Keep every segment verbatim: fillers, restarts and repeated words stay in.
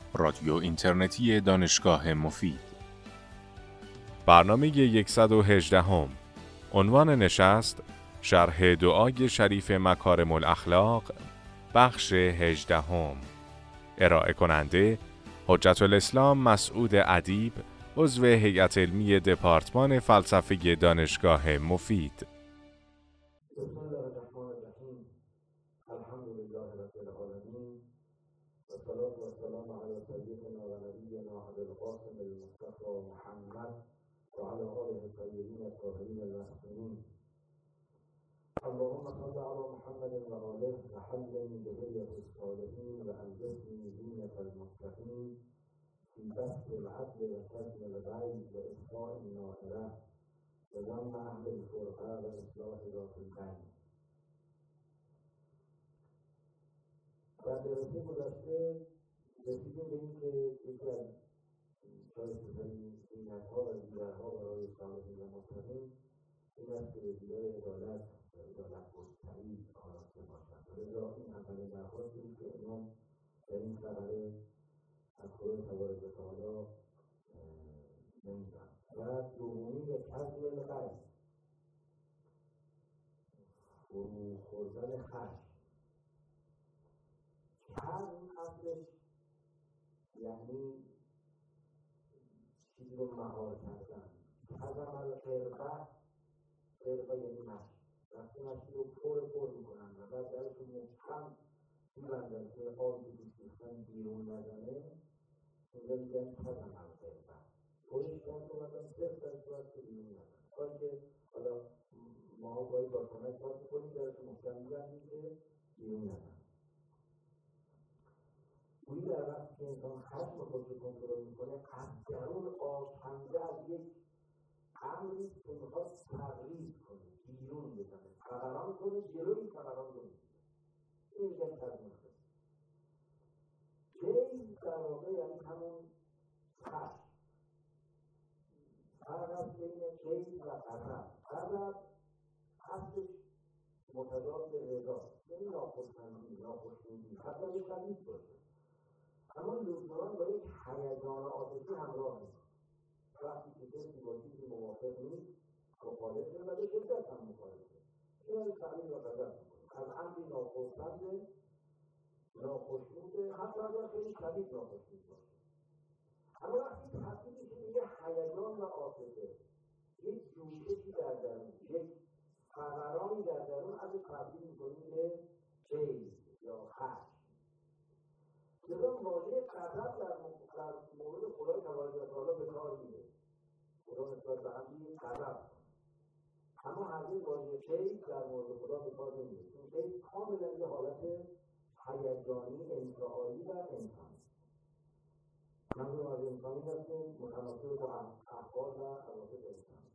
رادیو اینترنتی دانشگاه مفید. برنامه صد و هجده هم. عنوان نشست: شرح دعای شریف مکارم الاخلاق، بخش هجده هم. ارائه کننده حجت الاسلام مسعود ادیب، عضو هیئت علمی دپارتمان فلسفه دانشگاه مفید. بسم الله الرحمن الرحیم. الحمد لله رب العالمین و الصلاة والسلام علی سیدنا و نبینا ابی القاسم المصطفى محمد و علی آله الطیبین الطاهرین المعصومین. اللهم صل علی محمد و آله و حلل بهیة الصالحین و انجزنی زینة المتقین فی بسط العدل و کظم الغیظ و اطفاء النائرة و ضم اهل الفرقه و اصلاح ذات البین. در جلسه گذشته رسیدیم به این که یکی از شایسته‌ترین زینت‌ها و زیورها برای صالحین و متقین این است که به دیدار عدالت و عدالت گستری آراسته باشد. لذا این اولین درخواستی بود که امام در این فقره از خدای تبارک و تعالی نمی‌داد. و دومی به کظم الغیظ، فرو خوردن خشم. کظم اصلش یعنی چیزی رو مهار کردن. کظم القربة، قربة یعنی مشت. وقتی مشتی رو پر پر میکنن و بعد درش رو محکم میبندن که آبی که توش ریختن بیرون نزنه، اینجا میگن کظم القربة. پرش کرد و مثلا صرف در صورت که بیرون نزنه. کاری که حالا ما گاهی با کنک باز میکنیم درش رو محکم میبندیم که بیرون نزنه. گویی در وقتی که انسان خشم خود رو کنترل میکنه، از درون آکنده از یک امری که میخواد تبریز کنه، بیرون بزنه، فوران کنه، جلوی فوران رو میگیره. این میگن کظم الغیظ. غیظ در واقع یعنی همون خشم. فرق است بین غیظ و غضب. غضب اصلش متضاد رضا، یعنی ناخوشمندی، ناخوشنودی، حتی یه شدید باشه. اما لزوما با یک هیجان عاطفی همراه نیست. وقتی که کسی با چیزی موافق نیست، مخالفه و به شدت هم مخالفه، این از تعبیر و غضب میکنه. از امری ناخوشمند، ناخوشنود، حتی اگر خیلی شدید ناخوشنود باشه. اما وقتی تبدیل میشه به یک هیجان و عاطفه، یک جوششی در درون، یک فورانی در درون، از تبدیل میکنیم به غیظ یا خشم. لذا واژه غضب در مورد خدای تبارک و تعالی به کار میره. خدا نسبت به امری غضب، اما هرگز واژه غیظ در مورد خدا به کار نمیره. چون غیظ کاملا یه حالت هیجانی، انفعالی و انسانی. منظورم از انسانی هست که متناسب با افعال و عواطف انسانی.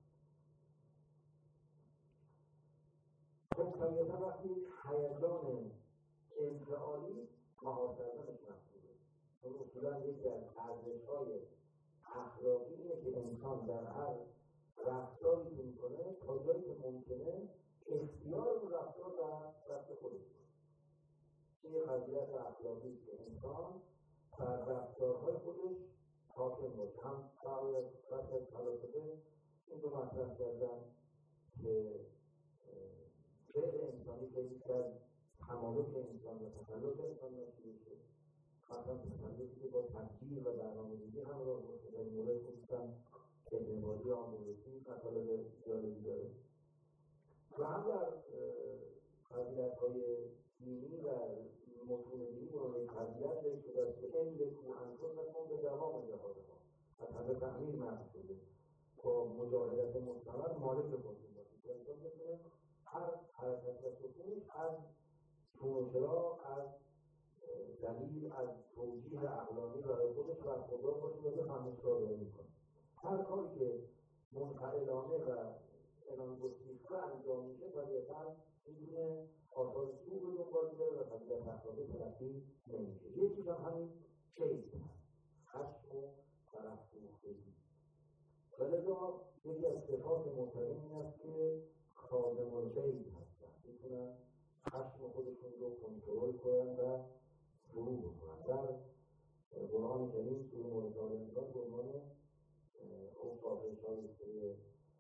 خب طبیعتا وقتی هیجان انفعالی مهار کردنش مطلوبه. چون اصولا یکی از ارزش‌های اخلاقی اینه که انسان در هر رفتاری که میکنه تا جایی که ممکنه اختیار اون رفتار در دست خودش باشه. این یک فضیلت اخلاقی است که انسان بر رفتارهای خودش حاکم باشه. هم برای برخی از فلاسفه این رو مطرح کردن که فعل انسانی خیلی از تمالک انسان و تسلط انسان نشده میشه. مثلا تسلطی که با تدبیر و برنامه‌ریزی همراه باشه. در این مورد خصوصا ابن‌بازی آموزشی مطالب جالبی داره. و هم در فضیلت‌های دینی و متون دینی برای یک فضیلت ذکر شده است که املکوا انفسکم بدوام جهادها. از حضرت امیر نقل شده با مجاهدت مستمر مالک خودتون باشید که انسان بتونه هر حرکت و سکونش از چون و چرا، از دلیل، از توجیه عقلانی برای خودش و خدا باشه و بفهمه چرا داره میکنه. هر کاری که منفعلانه و عنان گسیخته انجام میشه طبیعتا میتونه آثار سوء رو دنبال بیاره و فضیلت اخلاقی تلقی نمیشه. یکیش هم همین غیظ هست، خشم و برافروختگی. و لذا یکی از صفات متقین این است که کاظم الغیظ هستن، میتونن خشم خودشون رو کنترل کنن و فرو بکنن. در قرآن قرآن کریم سوره مورد آل به عنوان اوصاف شایسته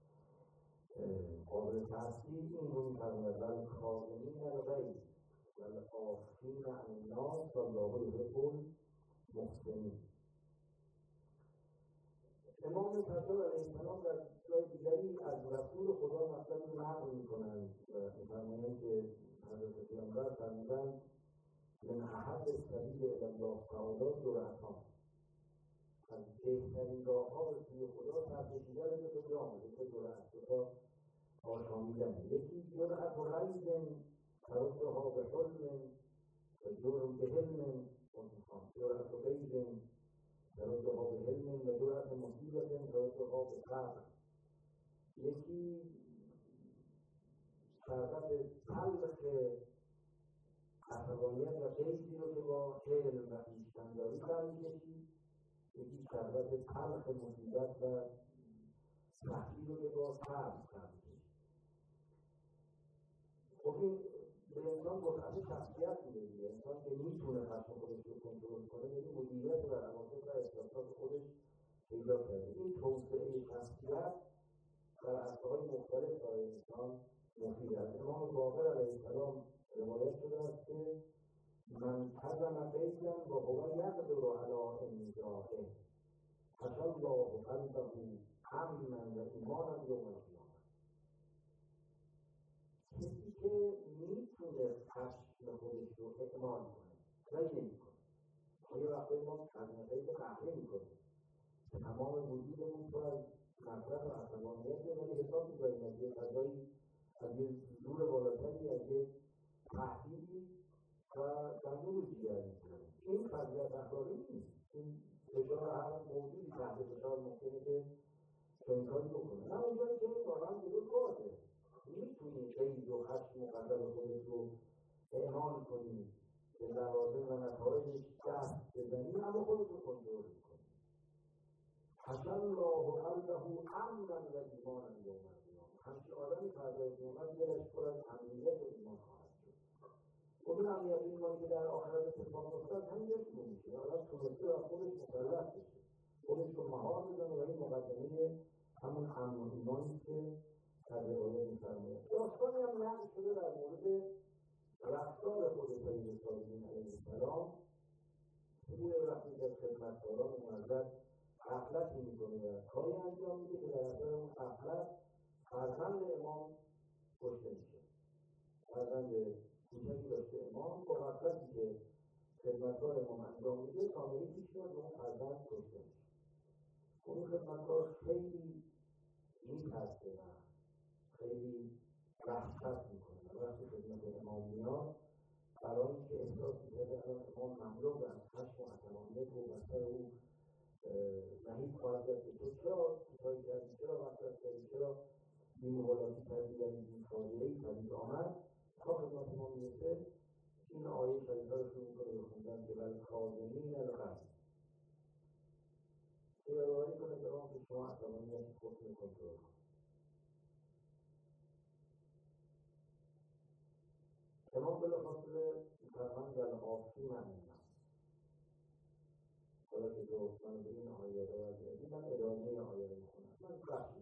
قابل تحصیل این رو می‌فرماید بل کاظمین الغیظ والعافین عن الناس والله یحب المحسنین. امام صادق علیه السلام در جای دیگری از رسول خدا مطلبی رو نقل می‌کنند و می‌فرمایند که حضرت پیامبر فرمودند من احب السبیل الی الله تعالی جرأتان، از بهترین راه‌ها به سوی خدا سرکشیدن دو تا جام، دو تا جرأت، دو تا آشامیدن. یکی جرأت و غیظ تردها به حلم و جرم به حلم، جرأت و غیظ تردها به حلم و جرأت مصیبت تردها به صبر. یکی شربت تلخ عصبانیت و غیظی رو که با حلم و خویشتن‌داری برمی‌کشی، یکی شربت تلخ مصیبت و سختی رو که با صبر برمی‌کشی. خب این به انسان وسعت شخصیت میده دیگه. انسان که میتونه خشم خودش رو کنترل کنه، یعنی مدیریت و عواطف و احساسات خودش پیدا کرده. این توسعه شخصیت در عرصه‌های مختلف برای انسان مفید است. امام باقر علیه السلام روایت شده است که من کظم بیضا و هو یقدر علی انزاعه حشی الله قلبه امنا و ایمانا یوم القیامة. کسی که میتونه خشم خودش رو اعمال کنه ولی نمی‌کنه. یه وقتی ما کظم بیض قهره می‌کنیم، تمام وجودمون تو از مصرف و عصبانیت، ولی حساب می‌کنیم از یه فضایی، از یه زور بالاتری، از یه تهدیدی و در نور دیگر می‌کنیم. این فضیلت اخلاقی نیست. این فشار هر موجودی تحت فشار ممکنه که چنین کاری بکنه. نه اونجایی که واقعا درست بازه، میتونی غیظ و خشم و غضب خودت رو اعمال کنی، به لوازم و نتایجش دست بزنی، اما خودت رو کنترل کنی. حشی الله قلبه امنا و ایمانا یوم القیامة. همچین آدمی فردای قیامت دلش پر از امنیت و ایمان خواهد شد. خب این امنیت و ایمانی که در آخرت اتفاق افتاد همینجا شروع میشه. آدم تونسته از خودش مسلط بشه، خودش رو مهار بزنه و این مقدمه همون امن و ایمانی که در روایت می‌فرماید. داستانی هم نقل شده در مورد رفتار خود سید صالحین علیه السلام که بوده وقتی که خدمتکاران منظر غفلتی میکنه و کاری انجام میده که در اثر اون غفلت فرزند امام کشته میشه. فرزند کوچکی داشته امام، با غفلتی که خدمتکار امام انجام میده کاملی پیش میاد و اون فرزند کشته میشه. اون خدمتکار خیلی میترسه و خیلی وحشت میکنه. وقتی خدمت امام میاد، برای اینکه احساس میکنه الان امام مملو از خشم و عصبانیت و بسر او نهید خواهد داشت که تو چرا کوتاهی کردی، چرا وحشت کردی، چرا بی‌مبالاتی کردی و این فاجعه‌ای پدید آمد، تا خدمت امام میرسه این آیه شریفه رو شروع میکنه به خوندن که بل کاظمین الغیظ، که یادآوری کنه که آن که شما عصبانیت خودتون رو کنترل کنید. امام بلافاصله فرمان والعافین عن الناس. حالا که تو من به این آیه یادآور کردی، من ادامه آیه رو میخونم. من بخشی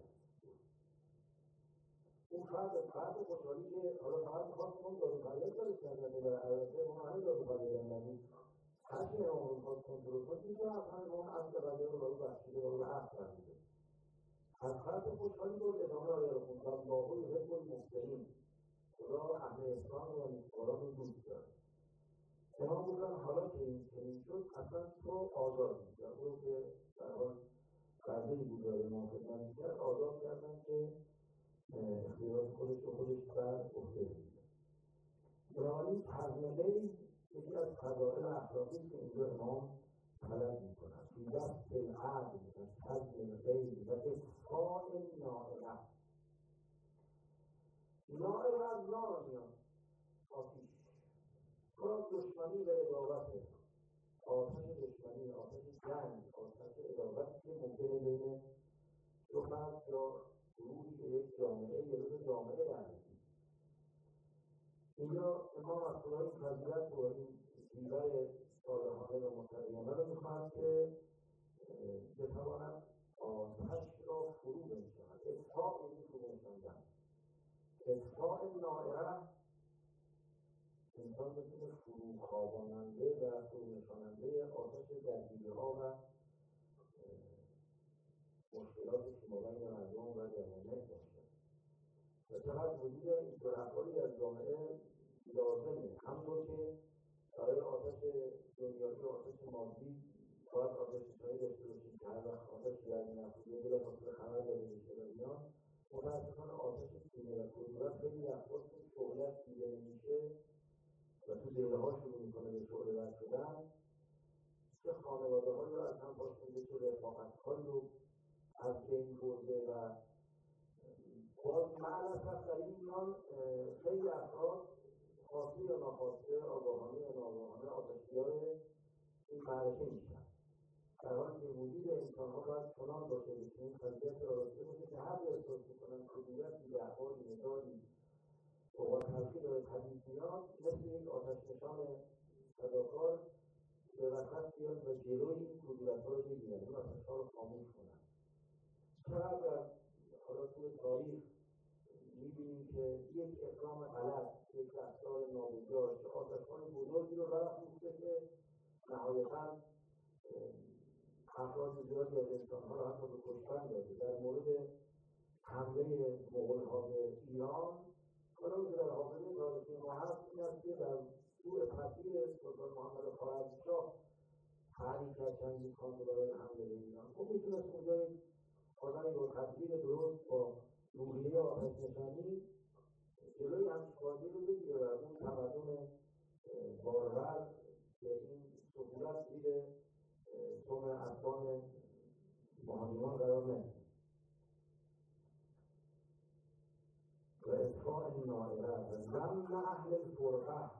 اون فرد فرد خوشحالی که حالا فقط میخواست اون دارو فریاد دارش کردن و البته اون همه دارو فریاد نبود، هرچی امام رو میخواست کنترل کنید میتونه اصلا اون عبد قدر رو برو بخشیده و برو عفو فرمیده. از فرد خوشحالی بود ادامه آیه رو خوند الله یحب المحسنین. خدا اهل احسان و نیکوکاران رو دوست داره. امام گفتن حالا که این چنین شد اصلا تو آزاد میشه. اون که در حال بردهی بود داره امام خدمت میکرد آزاد کردن که اختیارات خودش رو خودش بر عهده بگیره. بنابراین حزم بیض یکی از فضائل اخلاقی که اینجا امام طلب میکنن فی دست العدل و حزم بیض و اصفاء نائله. نائله از نار میاد، آتیش، مراد دشمنی و عداوته، آتش دشمنی، آتش جنگ، آتش عداوتی که ممکنه بین دو فرد یا گروهی که یک جامعه یا دو جامعه درمی‌کنه. اینجا امام از خدای فضیلت و این دیگر صالحانه و متقیانه رو میخواد کند که بتواند آتش را فرو بنشاند. اطفاء یعنی فرو بنشاندن. اطفاء نائره انسان بتونه فرو خواباننده و فرو نشاننده آتش درگیری‌ها و مشکلات سیمابین مردم و جوامع باشه. و چقدر وجود این دو افرادی در جامعه لازمه. همونطور که برای آتش دنیایی و آتش مادی باید آتش‌سوزی داشته باشیم که هر وقت آتش درگیر نفوذی بلافاصله خبر داده بشه و اینا، متأسفانه آتش سینه و کدورت خیلی وقتا تو شعله‌اش دیده نمیشه و تو دل‌ها شروع میکنه به شعله‌ور شدن. چه خانواده‌هایی رو از هم پاشونده، چه رفاقت‌هایی رو از بین برده و باز معلومات در این میان خیلی افراد خواسته یا ناخواسته، آگاهانه یا ناآگاهانه آتشیار این معرکه میشن. در حالی که وجود انسان‌ها باید چنان باشه که این قضیت را راسته باشه که هر احساس می‌کنن کدورتی، دعوایی، مداری اوقات تلخی داره پدید میاد، مثل یک آتش‌نشان فداکار به وسط بیاد و جلوی این کدورت‌ها رو بگیرن، این آتش‌ها رو خاموش کنن. چقدر حالا توی تاریخ می‌بینیم که یک اقدام غلط، یک رفتار نابجا آتش‌های بزرگی رو راه انداخته که نهایتاً افراد زیادی از انسان‌ها را حتی به کشتن داده. در مورد حمله مغول‌ها به ایران، حالا که در حافظه تاریخی ما هست این است که در سوء تدبیر سلطان محمد خوارزمشاه تحریک کرد چندین خان رو برای حمله به ایران. خب میتونست اونجا یک آدمی با تدبیر درست با روحیه آتش‌نشانی جلوی همچین کاری رو بگیره و اون تمدن بارور که این سهولت زیر سم افغان مهاجمان قرار نگیره. و اطفاء نائره و ضم اهل الفرقه.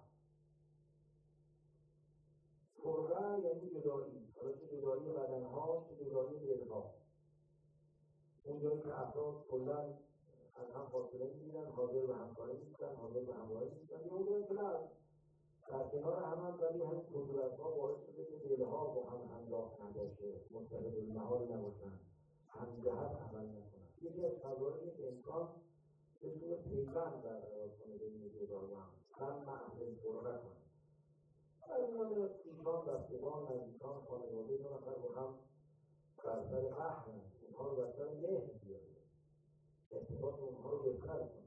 فرقه یعنی جدایی، حالا چه جدایی بدنها چه جدایی دلها. اون جایی که افراد کلاً از هم فاصله میگیرن، حاضر به همکاری نیستن، حاضر به همراهی نیستن. یا اون جایی که نه در کنار هم هم ولی همین کدورت‌ها باعث شده که دلها با هم همراه نباشه، متحد المحال نباشن، همجهت عمل نکنن. یکی از فضایلی که انسان بتونه پیوند برقرار کنه بین جدایان، ضم اهل الفرقه کنه. در میان خویشان، بستگان، نزدیکان، خانواده دو نفر با هم بر سر فهمن، اونها رو بر سر مهر بیاره، ارتباط اونها رو بهتر کنه.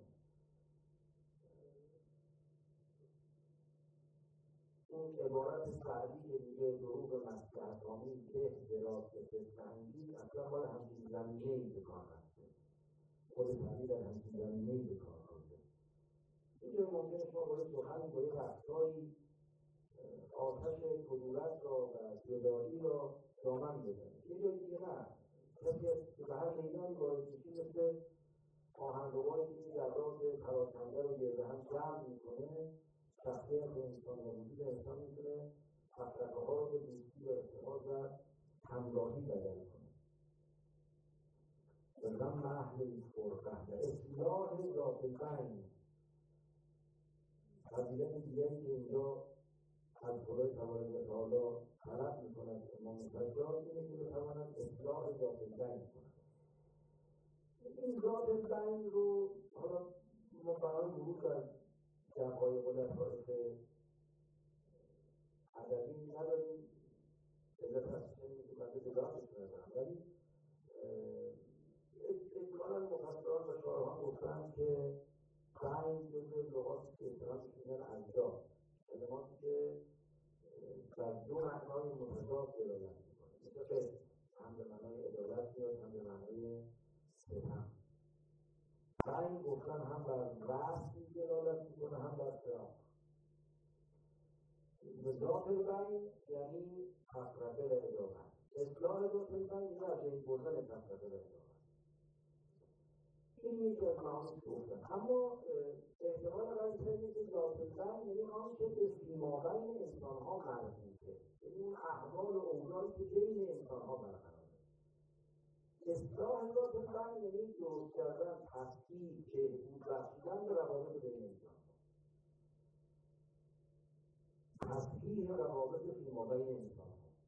اون عبارت سعدی که میگه دروغ مصلحت‌آمیز به دراز فتنه‌انگیز اصلا مال همچین زمینه‌ای به کار رفته. خود سعدی در همچین زمینه‌ای به کار رفته. اینجا ممکنه شما با یه سخنی، با یه رفتاری آتش کدورت را و جدایی را دامن بزنید. یه جایی دیگه نه، کسی که به هر میدانی وارد میشه مثل آهنربایی که این ذرات پراکنده رو گرده هم جمع میکنه، شخصیت انسان و وجود انسان میتونه تفرقه‌ها رو به دوستی و اتحاد و همراهی بدل کنه. و ضم اهل الفرقه و اصلاح ذات البین. فضیلت دیگری که اینجا از خدای تبارک و تعالی طلب میکند امام سجاد اینه که بتواند اصلاح ذات البین کند. این ذات البین رو حالا ما برای ورود در دقایق و لطایف ادبی نداریم، علت هستش اینه که بنده جداعتش ندارم، ولی اجمالاً مفسران و شارحان گفتن که بین جزء لغاتی که اصطلاحاً میگن اجزا، کلماتی که در دو معنای متضاد دلالت میکنه، مثل قسم، هم به معنای عدالت میاد هم به معنای ستم. بین گفتن هم بر وصل دلالت میکنه هم بر فراق. ذات البین یعنی تفرقه و عدالت. اصلاح ذات البین یعنی از بین بردن تفرقه و عدالت. این یکی از معانی که گفتن. اما احتمال قوی اینه که ذات البین یعنی آنچه به فیمابین انسان‌ها مربوطه، یعنی اون احوال و اوضاعی که بین انسان‌ها برقراره. اصلاح ذات البین یعنی درست کردن، تصحیح، بهبود بخشیدن به روابط بین انسان‌ها، تصحیح روابط فیمابین انسان‌ها. خب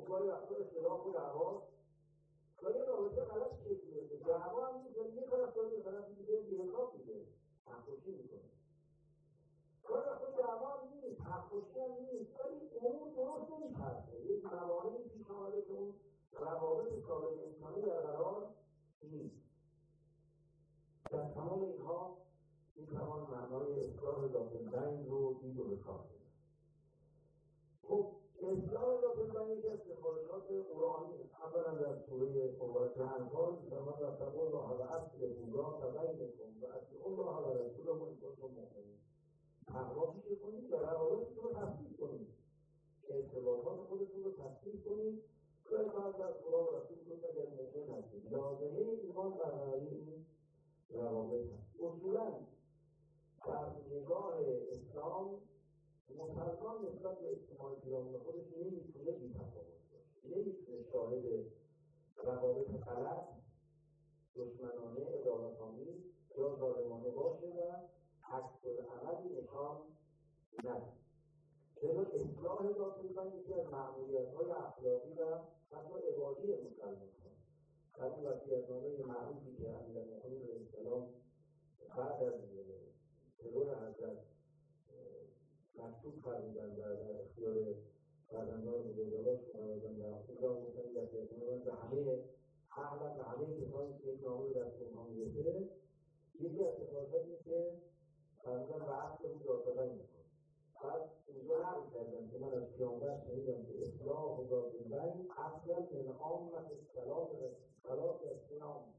خب گاهی وقتا اختلاف و دعوا گاهی رابطه غلط شکل گرفته، دعوا هم نیست، ولی یه طرف داره به طرف دیگه بی‌حساب میشه، حق‌کشی میکنه. گاهی وقتا دعوا هم نیست، حق‌کشی هم نیست، ولی امور درست نمی‌چرخه، یک موانعی پیش آمده که اون روابط سالم انسانی برقرار نیست. در تمام اینها میتوان معنای اصلاح ذات البین رو دید و به کار برد. خب اصلاح ذات البین یکی از سفارشات قرآنی است. اولا در سوره قرآن انفال می‌فرماید واتقوا الله واصلحوا ذات بینکم واطیعوا الله و رسوله ان کنتم مؤمنین. تقوا پیشه کنید و روابطتون رو تصحیح کنید، ارتباطات خودتون رو تصحیح کنید و اطاعت از خدا و رسول کنید اگر مؤمن هستید. لازمه ایمان برقراری این روابط هست. اصولا در نگاه اسلام مسلمان نسبت به اجتماع پیرامون خودش نمیتونه بی‌تفاوت باشه، نمیتونه شاهد روابط غلط، دشمنانه، عداوت‌آمیز یا ظالمانه باشه و عکس‌العملی نشان نده. لذا اصلاح ذات البین یکی از مأموریت‌های اخلاقی و حتی عبادی مسلمان هست. در این وصیت‌نامه معروفی که امیرالمؤمنین علیه السلام بعد از ترور حضرت مکتوب فرمودن و در اختیار فرزندان بزرگوارشون قرار دادن و اونجا گفتن وصیت‌نامه به همه اغلب به همه کسانی که این نامه رو دست اونها میرسه، یکی از سفارشات اینه که فرمودن و اصل او ذات بین می‌کنه. بعد اونجا نقل کردن که من از پیامبر شنیدم که اصلاح ذات البین اصلا من عامة الصلاة و الصیام،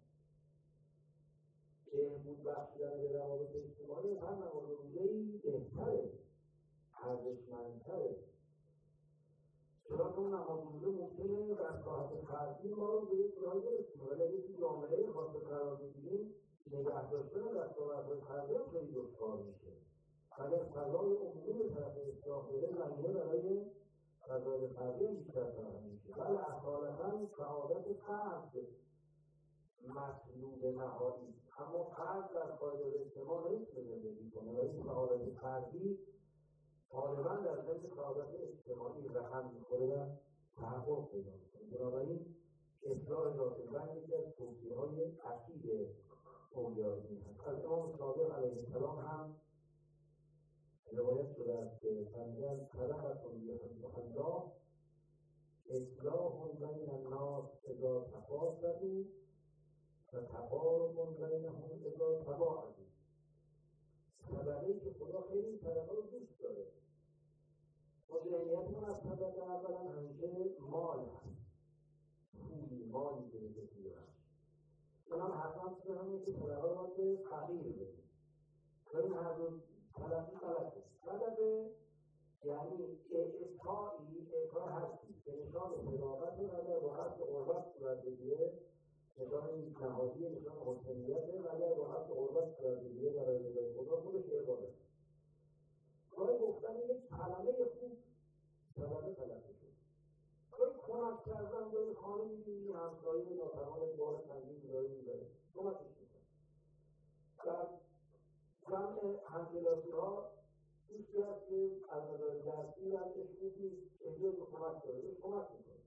که بود بخشیدن به روابط اجتماعی از هر نماز روزه‌ای بهتره، ارزشمندتره. چرا که اون نماز روزه ممکنه در ساعت فردی ما رو به یک جایی برسونه، ولی اگه توی جامعه خاص قرار بگیریم نگه داشتن در ساعت‌های فردی هم خیلی دشوار میشه. اگر فضای عمومی به طرف اصلاح بره، زمینه برای فضای فردی هم بیشتر فراهم میشه. ولی اصالتاً سعادت فرد مطلوب نهایی، اما فرد در پایدار اجتماع نمیتونه زندگی کنه و این سعادت فردی غالباً در ضمن سعادت اجتماعی رقم میخوره و تحقق پیدا میکنه. بنابراین اصلاح ذات البین یکی از توصیه‌های اکید اولیای دین هست. از امام صادق علیه السلام هم روایت شده است که فرمودند صدقة یحبها الله اصلاح بین الناس اذا تفاسدوا و تقارب بینهم اذا تباعدوا. صدقه‌ای که خدا خیلی این صدقه رو دوست داره. ما ذهنیتمون از صدقه اولا همیشه مال هست، پولی، مالی که بده بیارن. اونم حتما تو همینه که صدقه رو باید به فقیر بدیم. این هر دو طلبی غلطه. صدقه یعنی اعطایی، اعطای هستی که نشان صداقت و اگر با قصد قربت صورت بگیره نشان نیکنهادی، نشان حسنیته و اگر با قصد قربت صورت بگیره برای رضای خدا خودش عبادت. گاهی گفتن یک کلمه خوب صدقه تلقی شد، گاهی کمک کردن، گاهی خانه می‌بینی همسایه ناتوان بار سنگین داره می‌بره کمکش می‌کنه. در جمع همکلاسی‌ها دوستی هست که از نظر درسی ازش خوب نیست، احتیاج به کمک داره، بهش کمک می‌کنه.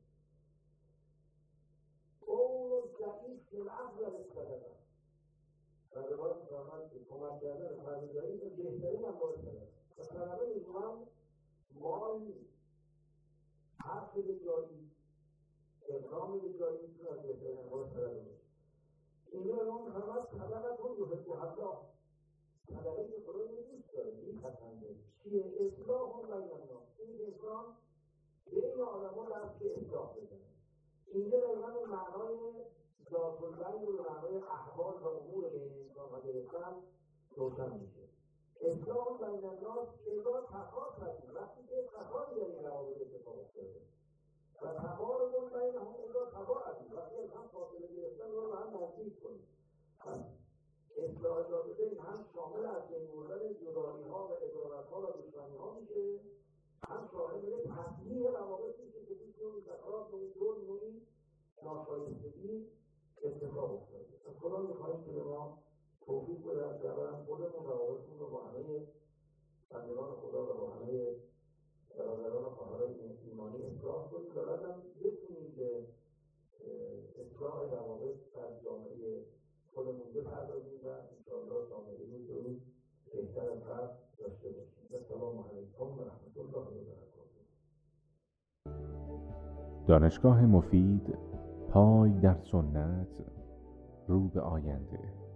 قول ضعیف للافضل الصدقه. در روایت می‌فرماید که کمک کردن فرد ضعیف بهترین انواع صدقه است. و صدقه لزوما مال نیست، حرف به جایی، اقدام به جایی می‌تونه از بهترین انواع صدقه باشه. اینجا به ما می‌فرماید صدقة یحبها الله، صدقه‌ای که خدا رو دوست داره، می‌پسنده. چیه؟ اصلاح بین الناس. این انسان بین آدم‌ها دست به اصلاح بزنه. اینجا دقیقاً به معنای ذات البین رو به معنای احوال و امور بین انسان‌ها گرفتن روشن میشه. اصلاح بین الناس اذا تفاسدوا، وقتی که فسادی در این روابط اتفاق افتاده، و تقارب بینهم اذا تباعدوا، وقتی از هم فاصله گرفتن رو به هم نزدیک کنید. اصلاح ذات البین هم شامل از بین بردن جدایی‌ها و عداوت‌ها و دشمنی‌ها میشه، هم شامل تصحیح روابط میشه که توی نوعی فساد، نوعی ظلم، نوعی ناشایستگی اتفاق افتاده. از خدا می‌خواهیم که به ما توفیق بده که اولا خودمون روابطمون رو با همه بندگان خدا و با همه برادران و خواهران ایمانی اصلاح کنیم و بعدم بپردازیم و انشاءالله سامری روز به روز بهتر از قبل داشته باشیم. السلام علیکم و رحمت الله و برکاته. دانشگاه مفید، پای در سنت، رو به آینده.